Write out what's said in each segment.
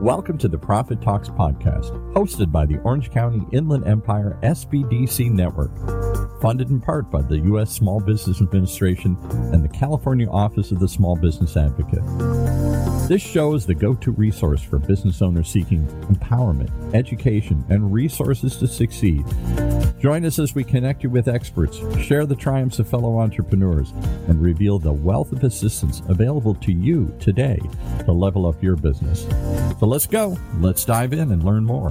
Welcome to the Profit Talks podcast, hosted by the Orange County Inland Empire SBDC Network, funded in part by the U.S. Small Business Administration and the California Office of the Small Business Advocate. This show is the go-to resource for business owners seeking empowerment, education, and resources to succeed. Join us as we connect you with experts, share the triumphs of fellow entrepreneurs, and reveal the wealth of assistance available to you today to level up your business. So let's go. Let's dive in and learn more.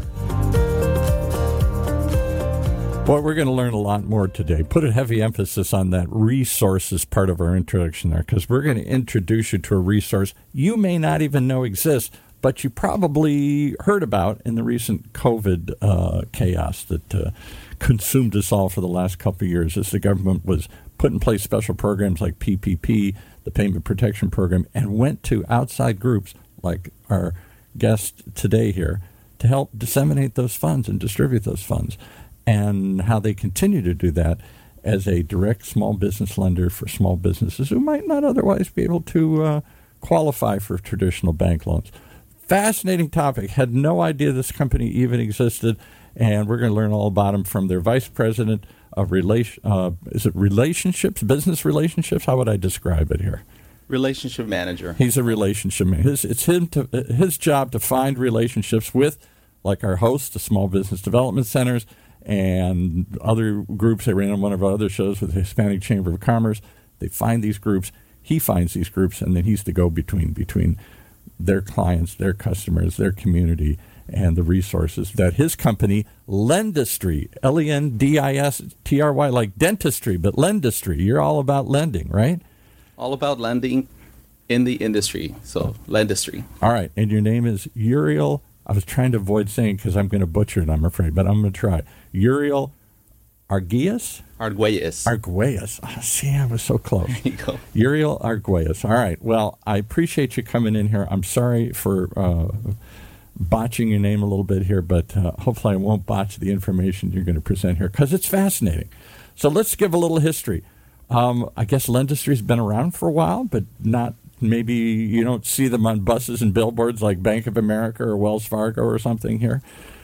Boy, we're going to learn a lot more today. Put a heavy emphasis on that resources part of our introduction there, because we're going to introduce you to a resource you may not even know exists, but you probably heard about in the recent COVID chaos that consumed us all for the last couple of years as the government was put in place special programs like PPP, the Payment Protection Program, and went to outside groups like our guest today here to help disseminate those funds and distribute those funds, and how they continue to do that as a direct small business lender for small businesses who might not otherwise be able to qualify for traditional bank loans. Fascinating topic. Had no idea this company even existed, and we're going to learn all about them from their vice president of relationships, business relationships? How would I describe it here? Relationship manager. He's a relationship manager. It's his job to find relationships with, like our hosts, the small business development centers, and other groups. They ran on one of our other shows with the Hispanic Chamber of Commerce. They find these groups. He finds these groups, and then he's the go-between between their clients, their customers, their community, and the resources that his company, Lendistry, Lendistry, like dentistry, but Lendistry. You're all about lending, right? All about lending in the industry. So, Lendistry. All right. And your name is Uriel. I was trying to avoid saying because I'm going to butcher it, I'm afraid, but I'm going to try. Uriel Arguelles? Arguelles. Oh, see, I was so close. There you go. Uriel Arguelles. All right. Well, I appreciate you coming in here. I'm sorry for botching your name a little bit here, but hopefully I won't botch the information you're going to present here because it's fascinating. So let's give a little history. I guess Lendistry's been around for a while, but not, maybe you don't see them on buses and billboards like Bank of America or Wells Fargo or something here.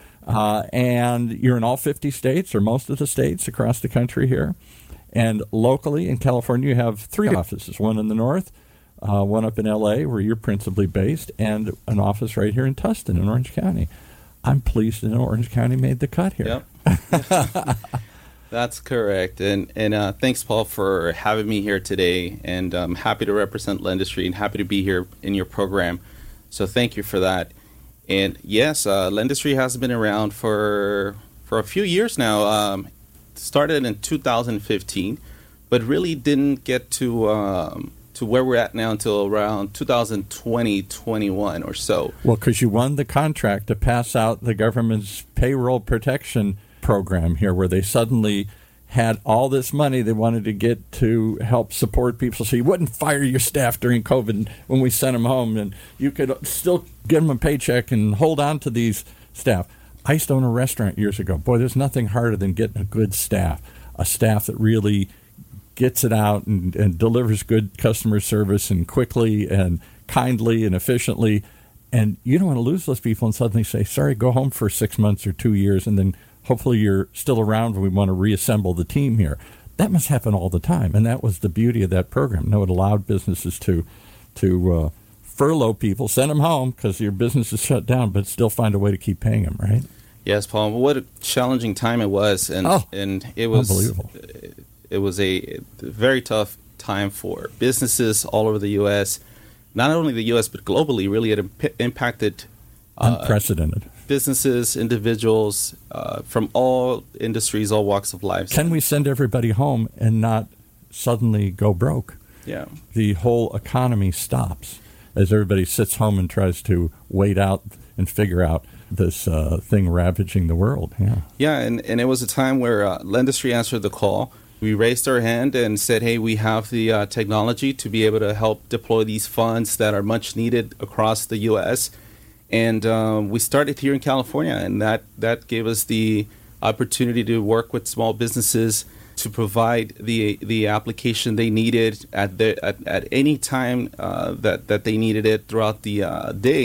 And you're in all 50 states or most of the states across the country here. And locally in California, you have 3 offices, one in the north, one up in L.A. where you're principally based, and an office right here in Tustin in Orange County. I'm pleased to know Orange County made the cut here. Yep. That's correct. And thanks, Paul, for having me here today. And I'm happy to represent Lendistry and happy to be here in your program. So thank you for that. And yes, Lendistry has been around for a few years now. Started in 2015, but really didn't get to where we're at now until around 2020-21 or so. Well, because you won the contract to pass out the government's payroll protection program here, where they suddenly had all this money they wanted to get to help support people, so you wouldn't fire your staff during COVID when we sent them home, and you could still give them a paycheck and hold on to these staff. I used to own a restaurant years ago. Boy, there's nothing harder than getting a good staff, a staff that really gets it out and delivers good customer service and quickly and kindly and efficiently. And you don't want to lose those people and suddenly say, sorry, go home for 6 months or 2 years, and then hopefully you're still around when we want to reassemble the team here. That must happen all the time, and that was the beauty of that program. No, it allowed businesses to furlough people, send them home because your business is shut down, but still find a way to keep paying them, right? Yes, Paul. What a challenging time it was, and it was unbelievable. It was a very tough time for businesses all over the U.S. Not only the U.S., but globally. Really, it impacted unprecedented businesses, individuals from all industries, all walks of life. Can we send everybody home and not suddenly go broke? Yeah. The whole economy stops as everybody sits home and tries to wait out and figure out this thing ravaging the world. Yeah, and it was a time where Lendistry answered the call. We raised our hand and said, hey, we have the technology to be able to help deploy these funds that are much needed across the U.S., and we started here in California, and that gave us the opportunity to work with small businesses to provide the application they needed at any time that they needed it throughout the day,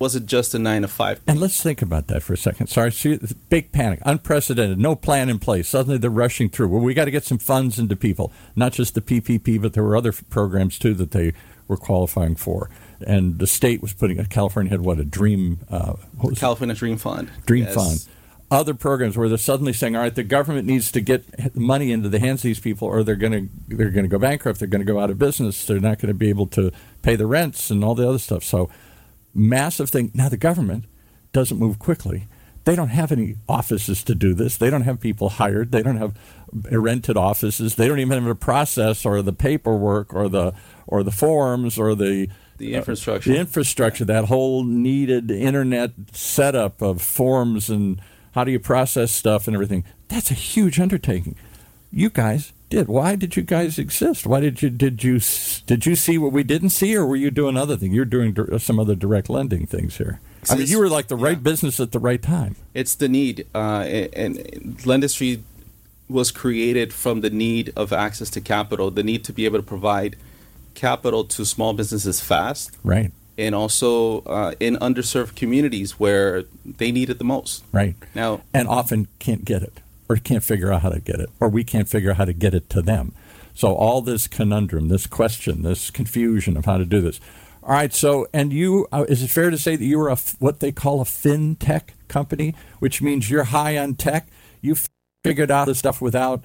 wasn't just a 9 to 5. And let's think about that for a second. Sorry, see, big panic, unprecedented, no plan in place. Suddenly they're rushing through. Well, we got to get some funds into people, not just the PPP, but there were other programs too that they were qualifying for. And the state was putting, California had a Dream, California Dream Fund. Dream Fund. Other programs where they're suddenly saying, all right, the government needs to get money into the hands of these people, or they're going to go bankrupt, they're going to go out of business, they're not going to be able to pay the rents and all the other stuff. So massive thing. Now the government doesn't move quickly. They don't have any offices to do this. They don't have people hired. They don't have rented offices. They don't even have the process or the paperwork or the forms or the infrastructure. The infrastructure, that whole needed internet setup of forms and how do you process stuff and everything. That's a huge undertaking. You guys did. Why did you guys exist? Why did you see what we didn't see, or were you doing other things? You're doing some other direct lending things here. I mean, you were like the right business at the right time. It's the need, and Lendistry was created from the need of access to capital, the need to be able to provide capital to small businesses fast, right? And also in underserved communities where they need it the most, right? Now, and often can't get it, or can't figure out how to get it, or we can't figure out how to get it to them. So all this conundrum, this question, this confusion of how to do this. All right, so, and you, is it fair to say that you were what they call a fintech company, which means you're high on tech? You figured out this stuff without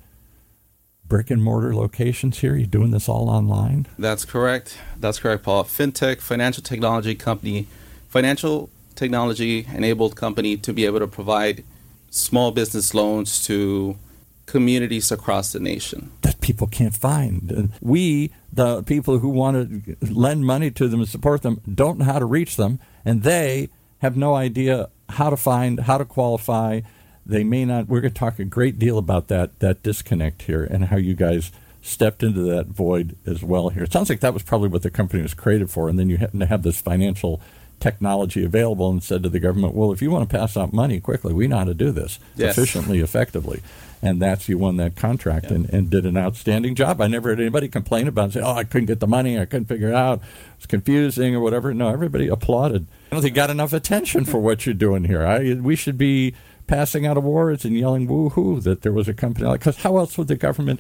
brick and mortar locations here? You're doing this all online? That's correct. That's correct, Paul. Fintech, financial technology company, financial technology enabled company to be able to provide small business loans to communities across the nation that people can't find. And we, the people who want to lend money to them and support them, don't know how to reach them, and they have no idea how to find, how to qualify. They may not. We're going to talk a great deal about that disconnect here and how you guys stepped into that void as well here. It sounds like that was probably what the company was created for, and then you happen to have this financial technology available and said to the government, well, if you want to pass out money quickly, we know how to do this efficiently, effectively. And you won that contract and did an outstanding job. I never heard anybody complain about it and say, oh, I couldn't get the money, I couldn't figure it out, it's confusing or whatever. No, everybody applauded. I don't think you got enough attention for what you're doing here. We should be passing out awards and yelling woo-hoo that there was a company like, because how else would the government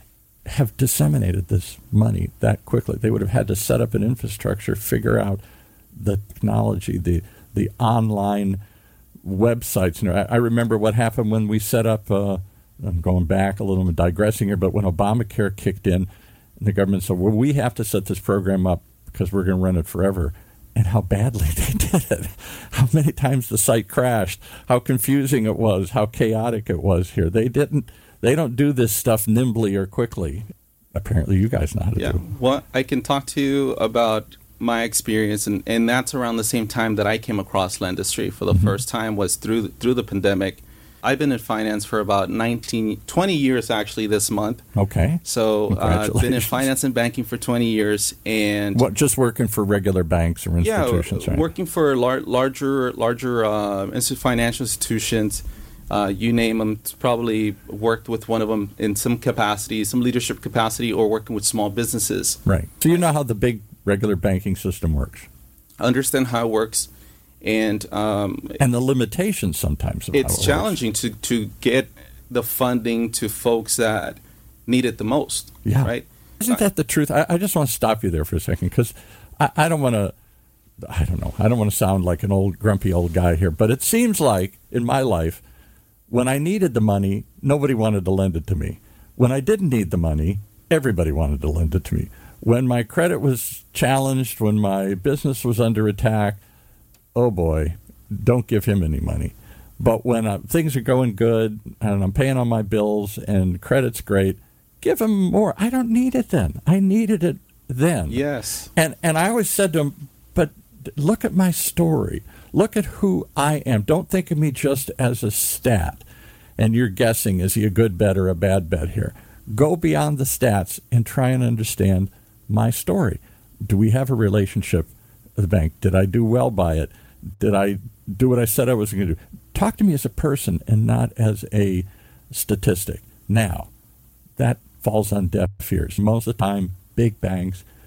have disseminated this money that quickly? They would have had to set up an infrastructure, figure out the technology, the online websites. I remember what happened when we set up, I'm going back a little, I'm digressing here, but when Obamacare kicked in, the government said, well, we have to set this program up because we're going to run it forever. And how badly they did it, how many times the site crashed, how confusing it was, how chaotic it was here. They don't do this stuff nimbly or quickly. Apparently you guys know how to do. Well, I can talk to you about my experience, and that's around the same time that I came across Lendistry for the first time was through the pandemic. I've been in finance for about 20 years actually this month. Okay. So I've been in finance and banking for 20 years. And what, just working for regular banks or institutions, right? Working for larger financial institutions. You name them, probably worked with one of them in some capacity, some leadership capacity, or working with small businesses. Right. So you know how the big regular banking system works. Understand how it works. And the limitations sometimes of it's how it challenging works. to get the funding to folks that need it the most. Yeah. Right? Isn't that the truth? I just want to stop you there for a second because I don't want to sound like an old grumpy old guy here, but it seems like in my life, when I needed the money, nobody wanted to lend it to me. When I didn't need the money, everybody wanted to lend it to me. When my credit was challenged, when my business was under attack, oh boy, don't give him any money. But when things are going good and I'm paying all my bills and credit's great, give him more. I don't need it then. I needed it then. Yes. And I always said to him, but look at my story. Look at who I am. Don't think of me just as a stat. And you're guessing, is he a good bet or a bad bet here? Go beyond the stats and try and understand my story. Do we have a relationship with the bank? Did I do well by it? Did I do what I said I was going to do? Talk to me as a person and not as a statistic. Now, that falls on deaf ears. Most of the time, big banks,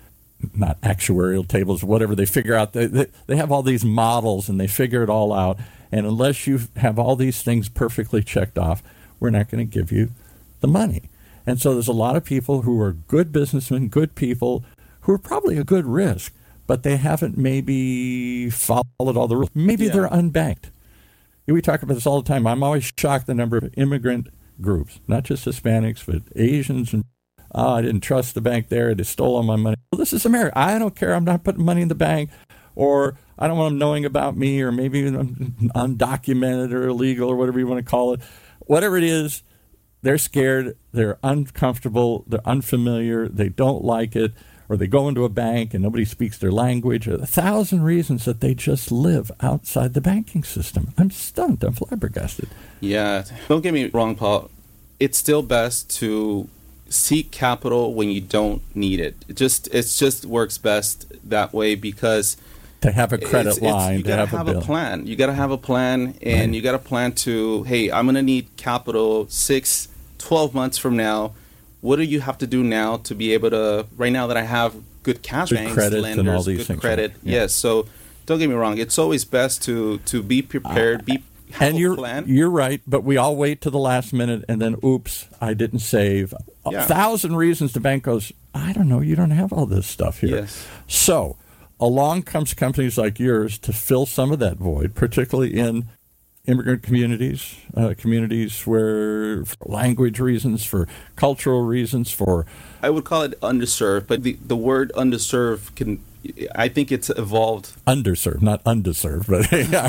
not actuarial tables, whatever. They figure out, they have all these models and they figure it all out. And unless you have all these things perfectly checked off, we're not going to give you the money. And so there's a lot of people who are good businessmen, good people, who are probably a good risk, but they haven't maybe followed all the rules. Maybe they're unbanked. We talk about this all the time. I'm always shocked the number of immigrant groups, not just Hispanics, but Asians. And I didn't trust the bank there. They stole all my money. Well, this is America. I don't care. I'm not putting money in the bank. Or I don't want them knowing about me, or maybe I'm undocumented or illegal or whatever you want to call it. Whatever it is, they're scared, they're uncomfortable, they're unfamiliar, they don't like it, or they go into a bank and nobody speaks their language, or 1,000 reasons that they just live outside the banking system. I'm stunned. I'm flabbergasted. Yeah. Don't get me wrong, Paul. It's still best to seek capital when you don't need it. It just works best that way, because to have a credit line, you got to have a plan. You got to have a plan, and you got to plan to, hey, I'm going to need capital 6, 12 months from now. What do you have to do now to be able to, right now that I have good cash banks, lenders, and all these good things, credit. Right? Yeah. Yes, so don't get me wrong. It's always best to be prepared, and you're right, but we all wait to the last minute, and then, oops, I didn't save. 1,000 reasons the bank goes, I don't know, you don't have all this stuff here. Yes. So along comes companies like yours to fill some of that void, particularly in immigrant communities, communities where for language reasons, for cultural reasons, for... I would call it underserved, but the word underserved I think it's evolved. Underserved, not undeserved, but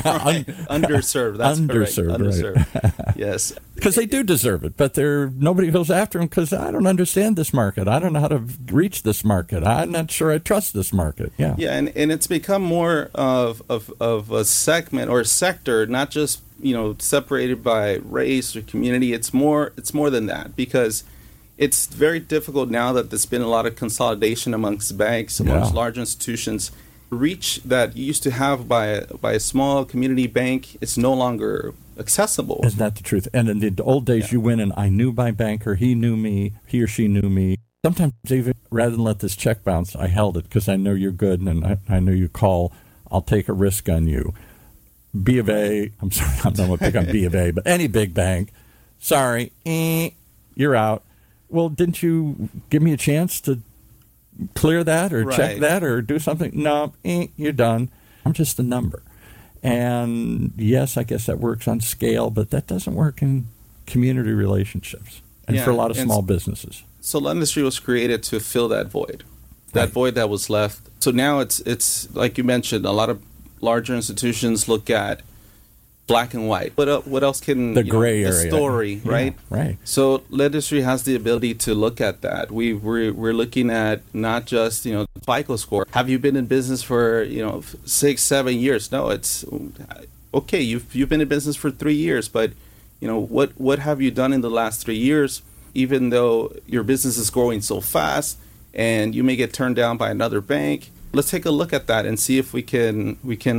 underserved. That's underserved, correct. Right. Underserved. Yes, because they do deserve it, but nobody goes after them because I don't understand this market. I don't know how to reach this market. I'm not sure I trust this market. Yeah, and it's become more of a segment or a sector, not just separated by race or community. It's more than that, because it's very difficult now that there's been a lot of consolidation amongst banks, amongst large institutions. Reach that you used to have by a small community bank is no longer accessible. Isn't that the truth? And in the old days, you went and I knew my banker, he knew me, he or she knew me. Sometimes even rather than let this check bounce, I held it because I know you're good and I know you call. I'll take a risk on you. B of A, I'm sorry, I'm not going to pick on B of A, but any big bank, sorry, you're out. Well, didn't you give me a chance to clear that or check that or do something? No, you're done. I'm just a number. And yes, I guess that works on scale, but that doesn't work in community relationships and for a lot of small businesses. So Lendistry was created to fill that void, void that was left. So now it's like you mentioned, a lot of larger institutions look at black and white. What else can the gray area? The story, right? Right. So Lendistry has the ability to look at that. We're looking at not just FICO score. Have you been in business for 6, 7 years? No, it's okay. You've been in business for 3 years, but what have you done in the last 3 years? Even though your business is growing so fast, and you may get turned down by another bank, let's take a look at that and see if we can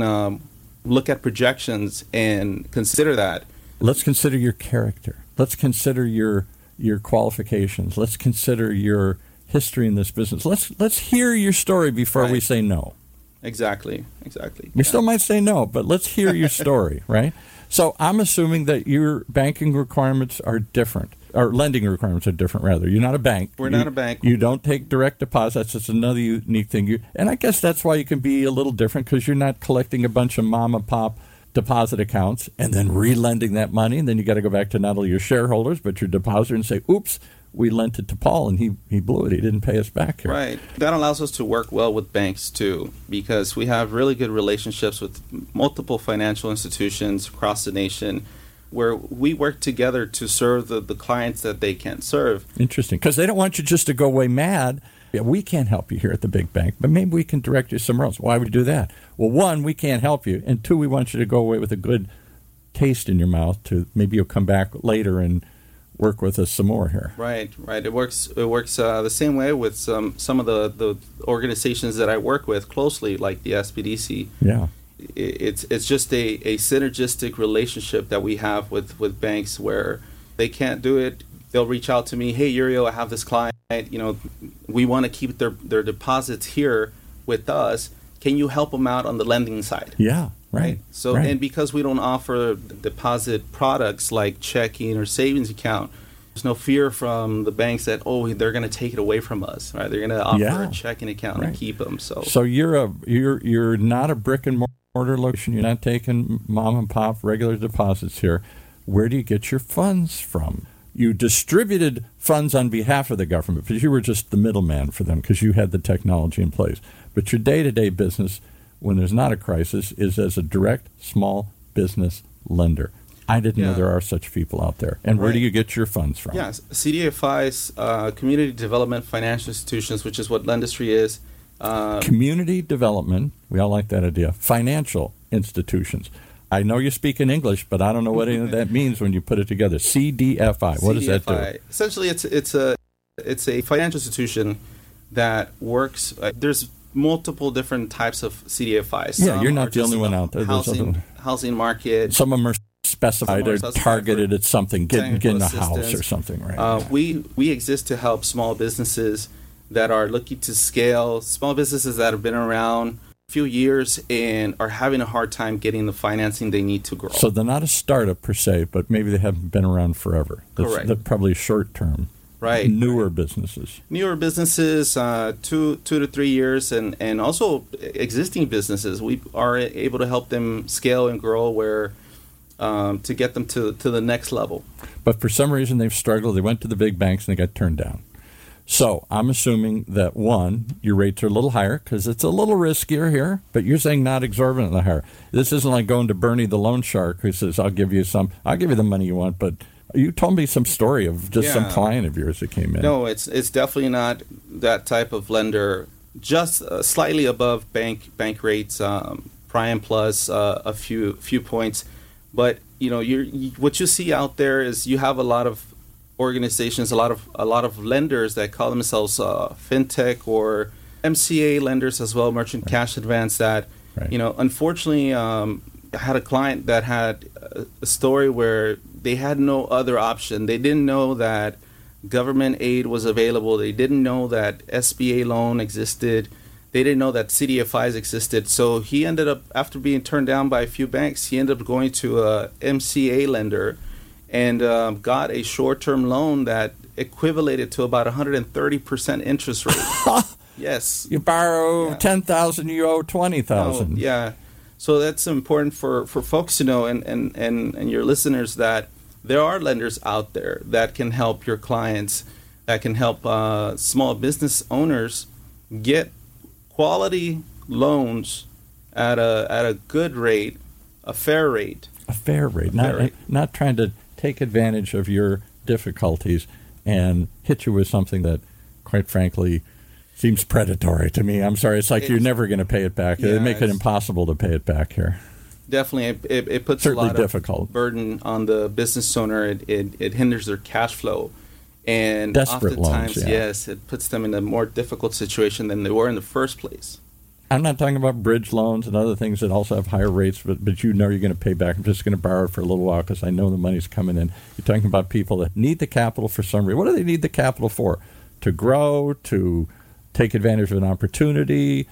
look at projections and consider that. Let's consider your character. Let's consider your qualifications. Let's consider your history in this business. Let's hear your story before we say no. Exactly. We still might say no, but let's hear your story, right? So I'm assuming that your banking requirements are different, or lending requirements are different, rather. You're not a bank. We're not a bank. You don't take direct deposits. That's another unique thing. And I guess that's why you can be a little different, because you're not collecting a bunch of mom and pop deposit accounts and then re-lending that money. And then you got to go back to not only your shareholders, but your depositor and say, oops, we lent it to Paul and he blew it. He didn't pay us back here. Right. That allows us to work well with banks too, because we have really good relationships with multiple financial institutions across the nation where we work together to serve the clients that they can't serve. Interesting. Because they don't want you just to go away mad. Yeah, we can't help you here at the big bank, but maybe we can direct you somewhere else. Why would you do that? Well, one, we can't help you. And two, we want you to go away with a good taste in your mouth to maybe you'll come back later and work with us some more here. Right. It works the same way with some of the organizations that I work with closely, like the SBDC. Yeah. It's just a synergistic relationship that we have with banks where they can't do it. They'll reach out to me, hey, Uriel, I have this client. right? We want to keep their deposits here with us. Can you help them out on the lending side? Yeah, right. So, right. And because we don't offer deposit products like checking or savings account, there's no fear from the banks that, they're going to take it away from us, right? They're going to offer a checking account and keep them. So you're not a brick and mortar location. You're not taking mom and pop regular deposits here. Where do you get your funds from? You distributed funds on behalf of the government, but you were just the middleman for them because you had the technology in place. But your day-to-day business, when there's not a crisis, is as a direct small business lender. I didn't know there are such people out there. And where do you get your funds from? Yes, CDFIs, Community Development Financial Institutions, which is what Lendistry is. Community development, we all like that idea. Financial institutions. I know you speak in English, but I don't know what any of that means when you put it together. CDFI. What does that do? Essentially, it's a financial institution that works. There's multiple different types of CDFIs. Yeah, you're not the only one out there. Housing market. Some of them are specified or targeted at something, getting a house or something, right? We exist to help small businesses that are looking to scale, small businesses that have been around a few years and are having a hard time getting the financing they need to grow. So they're not a startup per se, but maybe they haven't been around forever. Correct. They're probably short term. Right. Newer businesses. 2 to 3 years, and also existing businesses. We are able to help them scale and grow to get them to the next level. But for some reason they've struggled. They went to the big banks and they got turned down. So I'm assuming that, one, your rates are a little higher because it's a little riskier here, but you're saying not exorbitantly higher. This isn't like going to Bernie the loan shark who says, I'll give you the money you want, but you told me some story of just some client of yours that came in. No, it's definitely not that type of lender. Just slightly above bank rates, prime plus a few points. But what you see out there is you have a lot of organizations, a lot of lenders that call themselves fintech or MCA lenders as well, merchant cash advance. That unfortunately, I had a client that had a story where they had no other option. They didn't know that government aid was available. They didn't know that SBA loan existed. They didn't know that CDFIs existed. So he ended up, after being turned down by a few banks, he ended up going to a MCA lender and got a short-term loan that equivalated to about 130% interest rate. Yes. You borrow $10,000, you owe $20,000. Yeah. So that's important for folks to know and your listeners that there are lenders out there that can help your clients, that can help small business owners get quality loans at a good rate, a fair rate. A fair rate. Not trying to take advantage of your difficulties and hit you with something that, quite frankly, seems predatory to me. I'm sorry. It's like you're never going to pay it back. They make it impossible to pay it back here. Definitely. It puts certainly a lot of burden on the business owner. It hinders their cash flow. And desperate oftentimes, loans, yes, it puts them in a more difficult situation than they were in the first place. I'm not talking about bridge loans and other things that also have higher rates, but you know you're going to pay back. I'm just going to borrow for a little while because I know the money's coming in. You're talking about people that need the capital for some reason. What do they need the capital for? To grow, to take advantage of an opportunity,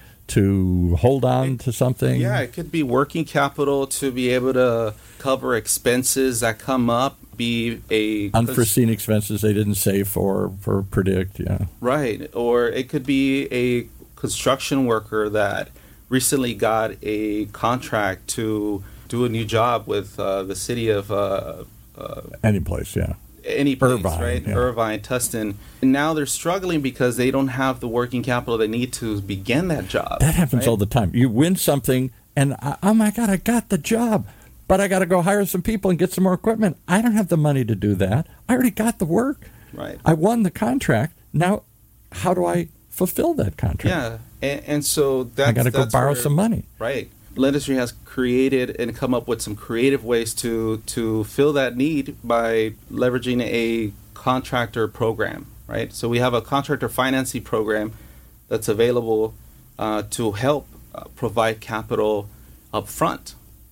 to hold on to something? Yeah, it could be working capital to be able to cover expenses that come up, be a unforeseen expenses they didn't save for predict, yeah. Right, or it could be a construction worker that recently got a contract to do a new job with the city of any place, yeah. Any place, Irvine, right? Yeah. Irvine, Tustin. And now they're struggling because they don't have the working capital they need to begin that job. That happens right? all the time. You win something, and oh my God, I got the job, but I got to go hire some people and get some more equipment. I don't have the money to do that. I already got the work. Right. I won the contract. Now, how do I fulfill that contract? Yeah, and so that's... I got to go borrow some money. Right. Lendistry has created and come up with some creative ways to fill that need by leveraging a contractor program, right? So we have a contractor financing program that's available to help provide capital up front.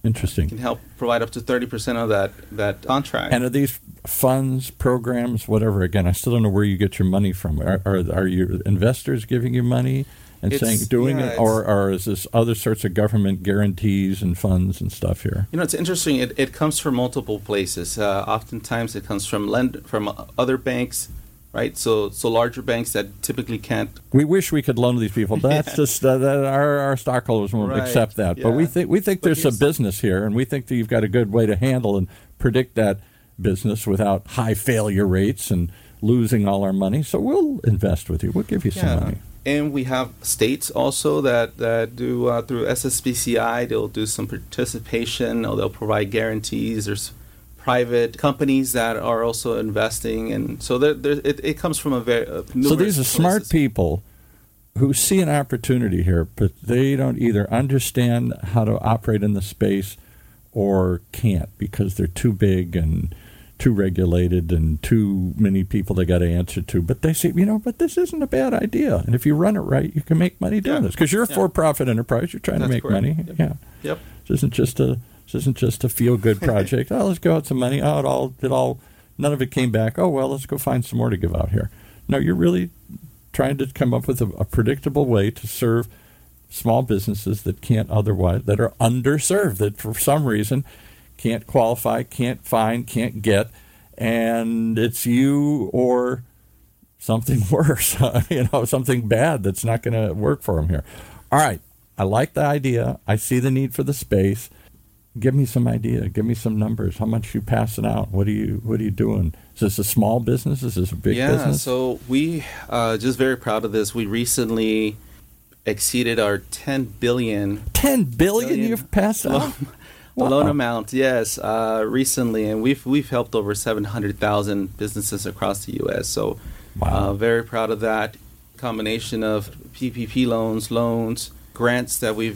Interesting. Can help provide up to 30% of that contract. And are these funds, programs, whatever? Again, I still don't know where you get your money from. Are your investors giving you money and doing it, or is this other sorts of government guarantees and funds and stuff here? It's interesting. It comes from multiple places. Oftentimes, it comes from other banks. Right, so larger banks that typically can't. We wish we could loan to these people, but that's just that our stockholders won't accept that. Yeah. But we think there's a business here, and we think that you've got a good way to handle and predict that business without high failure rates and losing all our money. So we'll invest with you. We'll give you some money. And we have states also that do through SSBCI. They'll do some participation, or they'll provide guarantees. There's private companies that are also investing, and so it comes from so these are smart people who see an opportunity here, but they don't either understand how to operate in the space or can't because they're too big and too regulated and too many people they got to answer to. But they say, but this isn't a bad idea, and if you run it right, you can make money doing this because you're a for-profit enterprise. You're trying to make money. Yeah. Yep. This isn't just a feel-good project. Let's go out some money. None of it came back. Let's go find some more to give out here. No, you're really trying to come up with a predictable way to serve small businesses that that are underserved, that for some reason can't qualify, can't find, can't get, and it's you or something worse, something bad that's not going to work for them here. All right, I like the idea. I see the need for the space. Give me some idea. Give me some numbers. How much you passing out? What are you doing? Is this a small business? Is this a big business? Yeah, so we just very proud of this. We recently exceeded our $10 billion. $10 billion you've passed out? Loan amount, yes, recently, and we've helped over 700,000 businesses across the U.S. So, very proud of that combination of PPP loans, grants that we've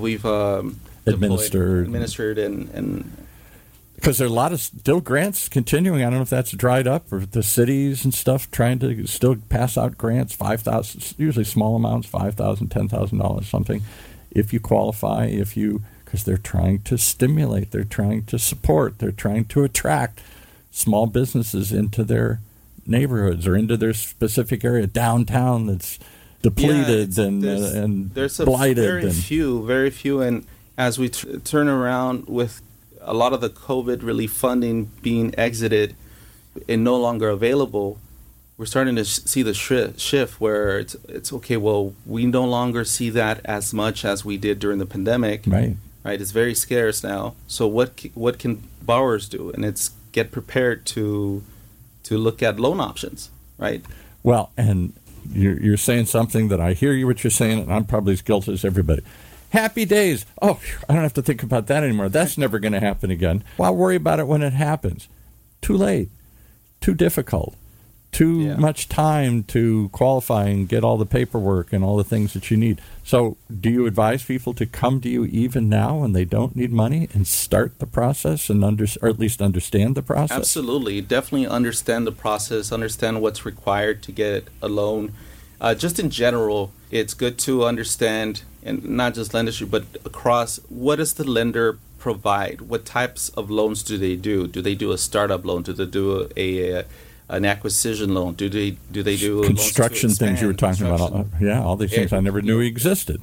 administered, and because there are a lot of still grants continuing. I don't know if that's dried up or the cities and stuff trying to still pass out grants, $5,000, usually small amounts, $5,000, $10,000, something, if you qualify, because they're trying to stimulate, they're trying to support, they're trying to attract small businesses into their neighborhoods or into their specific area, downtown that's depleted and there's blighted. Very few, and as we turn around with a lot of the COVID relief funding being exited and no longer available, we're starting to see the shift where it's okay. Well, we no longer see that as much as we did during the pandemic. Right. It's very scarce now. So what can borrowers do? And it's get prepared to look at loan options. Right. Well, and you're saying something that I hear what you're saying, and I'm probably as guilty as everybody. Happy days. Oh, I don't have to think about that anymore. That's never going to happen again. Well, I'll worry about it when it happens. Too late. Too difficult. Too much time to qualify and get all the paperwork and all the things that you need. So do you advise people to come to you even now when they don't need money and start the process and or at least understand the process? Absolutely. Definitely understand the process, understand what's required to get a loan. Just in general, it's good to understand, and not just Lendistry, but across, what does the lender provide? What types of loans do they do? Do they do a startup loan? Do they do an acquisition loan? Do they do construction things you were talking about? All these things I never knew existed.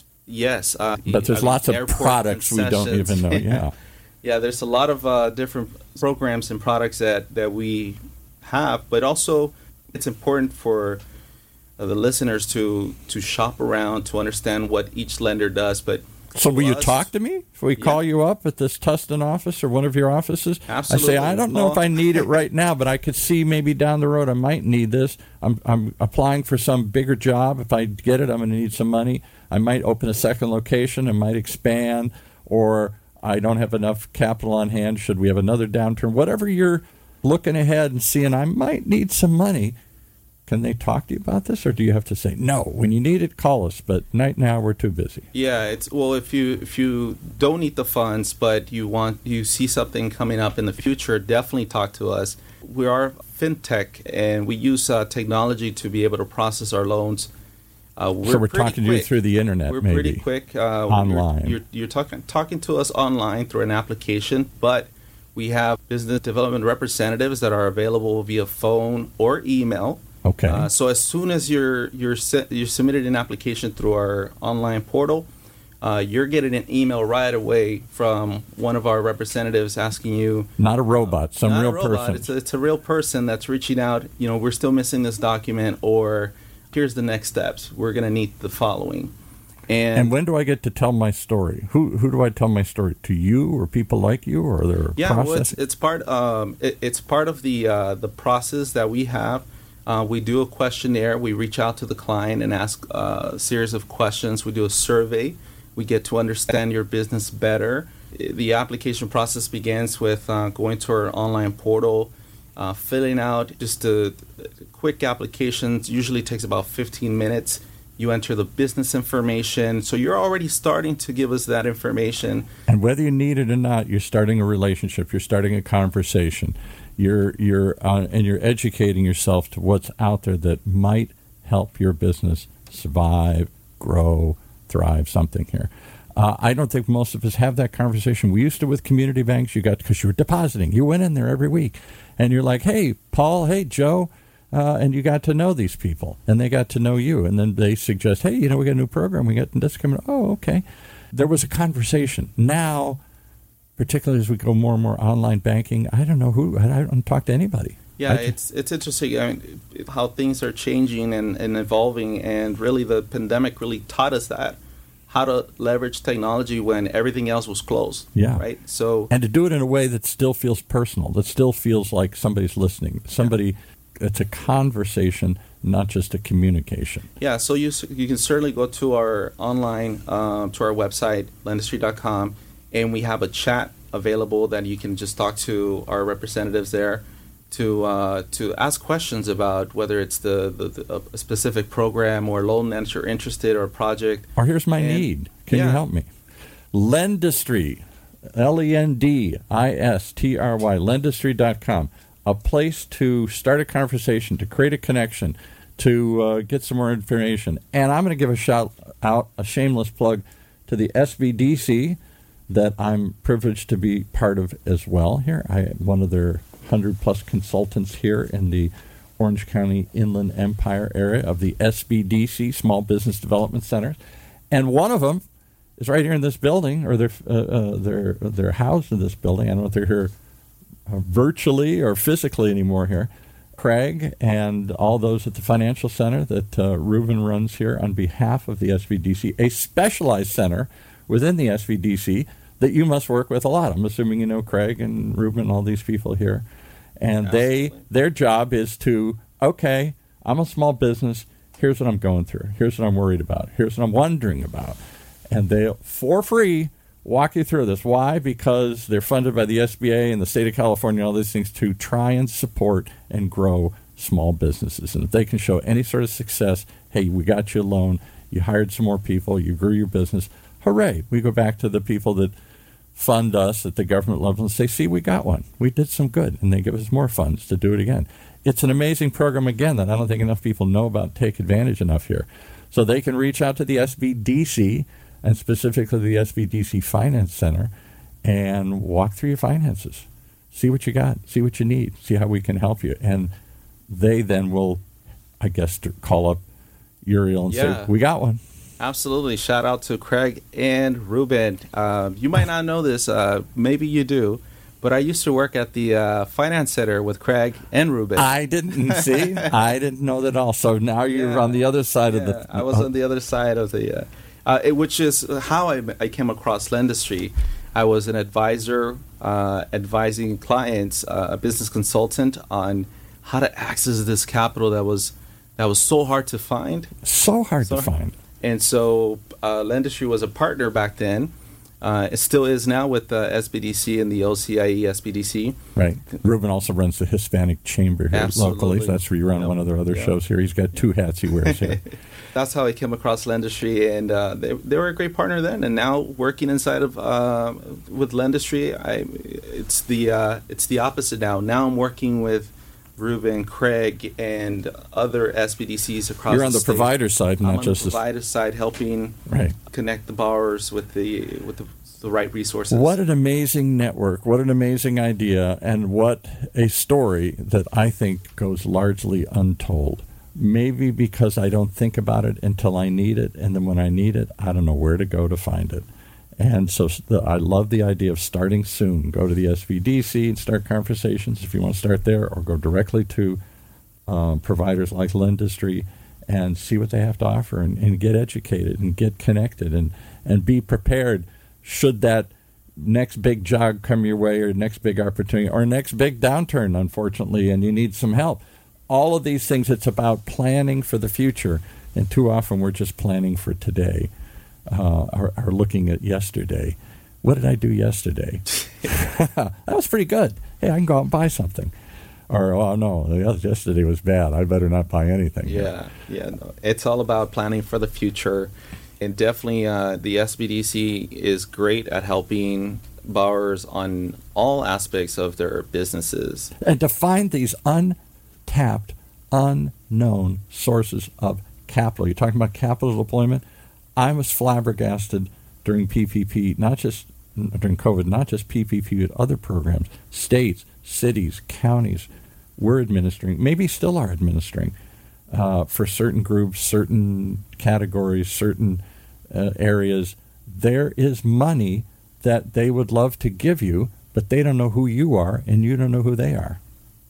Yes, but there's lots of products we don't even know. Yeah, there's a lot of different programs and products that we have, but also it's important for the listeners to shop around to understand what each lender does. But so will you talk to me if we call you up at this Tustin office or one of your offices? Absolutely. I say, I don't know if I need it right now, but I could see maybe down the road I might need this. I'm applying for some bigger job. If I get it, I'm going to need some money. I might open a second location. I might expand, or I don't have enough capital on hand. Should we have another downturn? Whatever you're looking ahead and seeing, I might need some money. Can they talk to you about this, or do you have to say, no, when you need it, call us, but right now we're too busy? Yeah, if you don't need the funds, but you see something coming up in the future, definitely talk to us. We are fintech, and we use technology to be able to process our loans We're talking to you through the internet, we're maybe. Pretty quick. Online. You're talking to us online through an application, but we have business development representatives that are available via phone or email. Okay. So as soon as you're submitted an application through our online portal, you're getting an email right away from one of our representatives asking you. Not a robot, some real person. It's a real person that's reaching out. We're still missing this document, or here's the next steps. We're going to need the following. And when do I get to tell my story? Who do I tell my story to? You or people like you, or their process? Well, it's part of the process that we have. We do a questionnaire. We reach out to the client and ask a series of questions. We do a survey. We get to understand your business better. The application process begins with going to our online portal, filling out just a quick application. Usually takes about 15 minutes. You enter the business information. So you're already starting to give us that information. And whether you need it or not, you're starting a relationship. You're starting a conversation. You're educating yourself to what's out there that might help your business survive, grow, thrive, something here. I don't think most of us have that conversation. We used to with community banks. Because you were depositing. You went in there every week. And you're like, hey, Paul, hey, Joe. And you got to know these people. And they got to know you. And then they suggest, hey, we got a new program. We got this coming. Oh, okay. There was a conversation. Now, particularly as we go more and more online banking, I don't know who. I don't talk to anybody. Yeah, it's interesting how things are changing and evolving. And really the pandemic really taught us that. How to leverage technology when everything else was closed. Yeah. Right. So, and to do it in a way that still feels personal, that still feels like somebody's listening. It's a conversation, not just a communication. Yeah. So you can certainly go to our online to our website, Lendistry.com, and we have a chat available that you can just talk to our representatives there to ask questions about whether it's a specific program or loan that you're interested or project. Or here's my need. Can you help me? Lendistry, Lendistry, Lendistry.com, a place to start a conversation, to create a connection, to get some more information. And I'm going to give a shout out, a shameless plug, to the SBDC that I'm privileged to be part of as well here. I am one of their 100-plus consultants here in the Orange County Inland Empire area of the SBDC, Small Business Development Centers. And one of them is right here in this building, or they're housed in this building. I don't know if they're here virtually or physically anymore here. Craig and all those at the Financial Center that Ruben runs here on behalf of the SBDC, a specialized center within the SBDC that you must work with a lot. I'm assuming you know Craig and Ruben and all these people here. And their job is to, okay, I'm a small business. Here's what I'm going through. Here's what I'm worried about. Here's what I'm wondering about. And they'll, for free, walk you through this. Why? Because they're funded by the SBA and the state of California, all these things, to try and support and grow small businesses. And if they can show any sort of success, hey, we got you a loan, you hired some more people, you grew your business, hooray. We go back to the people that fund us at the government level and say, see, we got one. We did some good. And they give us more funds to do it again. It's an amazing program, again, that I don't think enough people know about, take advantage enough here. So they can reach out to the SBDC, and specifically the SBDC Finance Center, and walk through your finances. See what you got. See what you need. See how we can help you. And they then will, I guess, call up Uriel and say, we got one. Absolutely. Shout out to Craig and Ruben. You might not know this. Maybe you do. But I used to work at the Finance Center with Craig and Ruben. I didn't see. I didn't know that also. Now you're on the other side of the... I was on the other side of the... which is how I came across Lendistry. I was an advisor advising clients, a business consultant, on how to access this capital that was so hard to find. So hard to find. And so Lendistry was a partner back then. It still is now with the SBDC and the OCIE SBDC. Right. Ruben also runs the Hispanic Chamber here locally. So that's where you run one of their other shows here. He's got two hats he wears here. That's how I came across Lendistry, and they were a great partner then. And now working inside of with Lendistry, it's the opposite now. Now I'm working with Ruben, Craig, and other SBDCs across You're on the state. provider side, not just the provider side, helping connect the borrowers with the right resources. What an amazing network. What an amazing idea. And what a story that I think goes largely untold. Maybe because I don't think about it until I need it. And then when I need it, I don't know where to go to find it. And so I love the idea of starting soon. Go to the SBDC and start conversations if you want to start there, or go directly to providers like Lendistry and see what they have to offer and get educated and get connected and be prepared should that next big jog come your way, or next big opportunity, or next big downturn, unfortunately, and you need some help. All of these things, it's about planning for the future, and too often we're just planning for today. Are looking at yesterday. What did I do yesterday? That was pretty good. Hey, I can go out and buy something. Or, oh, no, yesterday was bad. I better not buy anything. Yeah. No. It's all about planning for the future. And definitely the SBDC is great at helping borrowers on all aspects of their businesses. And to find these untapped, unknown sources of capital. You're talking about capital deployment? I was flabbergasted during PPP, not just during COVID, not just PPP, but other programs. States, cities, counties were administering, maybe still are administering, for certain groups, certain categories, certain areas. There is money that they would love to give you, but they don't know who you are, and you don't know who they are.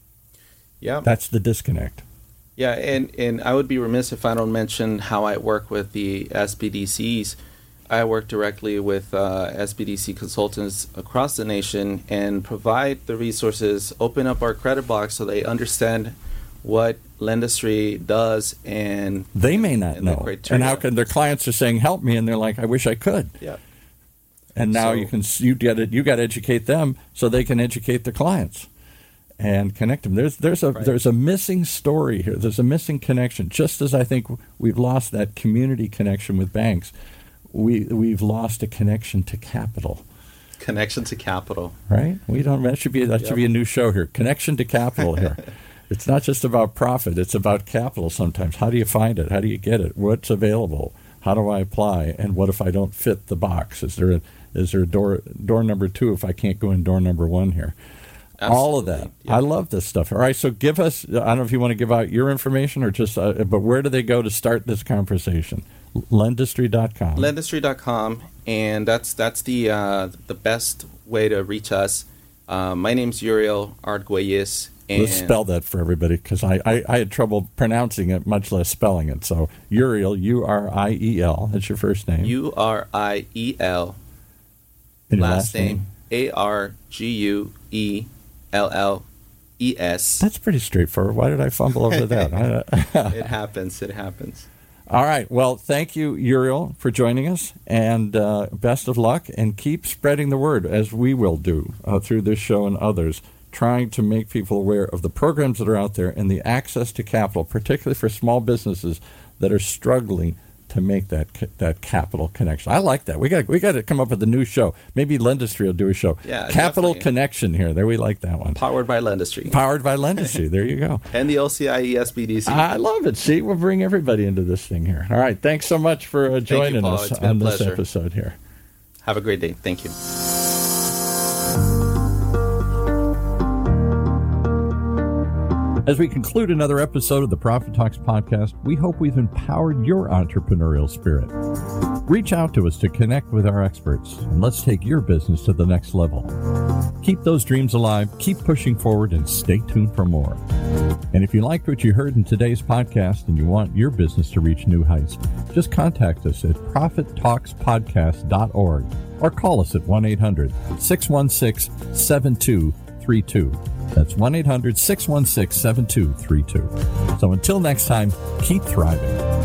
Yeah, that's the disconnect. Yeah, and I would be remiss if I don't mention how I work with the SBDCs. I work directly with SBDC consultants across the nation and provide the resources, open up our credit box so they understand what Lendistry does, and they may not know. And how can their clients are saying, "Help me," and they're like, "I wish I could." Yeah. And now you got to educate them so they can educate their clients and connect them. There's a missing story here. There's a missing connection. Just as I think we've lost that community connection with banks, we've lost a connection to capital. Connection to capital. Right? That should be a new show here. Connection to capital here. It's not just about profit. It's about capital sometimes. How do you find it? How do you get it? What's available? How do I apply? And what if I don't fit the box? Is there a door number 2 if I can't go in door number 1 here? Absolutely. All of that. Yeah. I love this stuff. All right, so give us, I don't know if you want to give out your information or just, but where do they go to start this conversation? Lendistry.com. Lendistry.com, and that's the best way to reach us. My name's Uriel Arguelles. Let's spell that for everybody, because I had trouble pronouncing it, much less spelling it. So Uriel, Uriel, that's your first name. Uriel. Last name Arguelles. That's pretty straightforward. Why did I fumble over that? It happens. All right. Well, thank you, Uriel, for joining us, and best of luck, and keep spreading the word, as we will do through this show and others, trying to make people aware of the programs that are out there and the access to capital, particularly for small businesses that are struggling to make that capital connection. I like that. We got to come up with a new show. Maybe Lendistry will do a show. Yeah, Capital definitely. Connection here. There, we like that one. Powered by Lendistry. There you go. And the OCIE SBDC. I love it. See, we'll bring everybody into this thing here. All right. Thanks so much for joining us on this episode here. Have a great day. Thank you. As we conclude another episode of the Profit Talks podcast, we hope we've empowered your entrepreneurial spirit. Reach out to us to connect with our experts, and let's take your business to the next level. Keep those dreams alive, keep pushing forward, and stay tuned for more. And if you liked what you heard in today's podcast and you want your business to reach new heights, just contact us at profittalkspodcast.org or call us at 1-800-616-7232. That's 1-800-616-7232. So until next time, keep thriving.